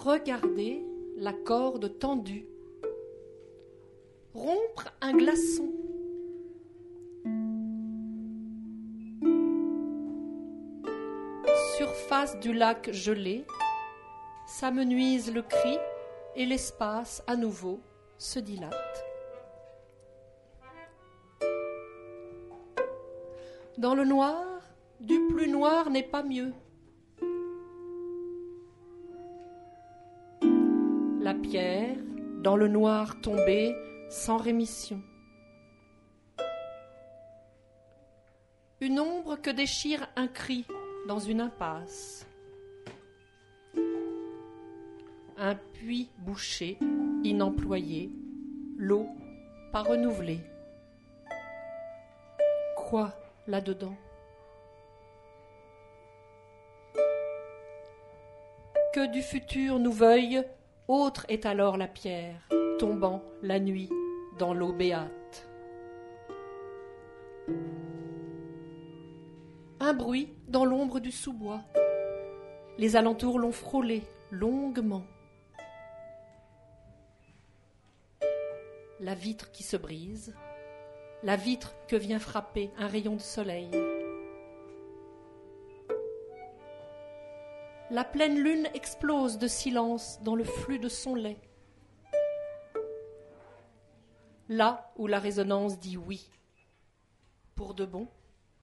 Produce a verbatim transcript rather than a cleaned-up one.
Regardez la corde tendue. Rompre un glaçon. Surface du lac gelé, s'amenuise le cri et l'espace à nouveau se dilate. Dans le noir, du plus noir n'est pas mieux. La pierre, dans le noir tombé, sans rémission. Une ombre que déchire un cri dans une impasse. Un puits bouché, inemployé, l'eau pas renouvelée. Quoi là-dedans? Que du futur nous veuille, autre est alors la pierre, tombant la nuit dans l'eau béate. Un bruit dans l'ombre du sous-bois. Les alentours l'ont frôlé longuement. La vitre qui se brise, la vitre que vient frapper un rayon de soleil. La pleine lune explose de silence dans le flux de son lait. Là où la résonance dit oui, pour de bon,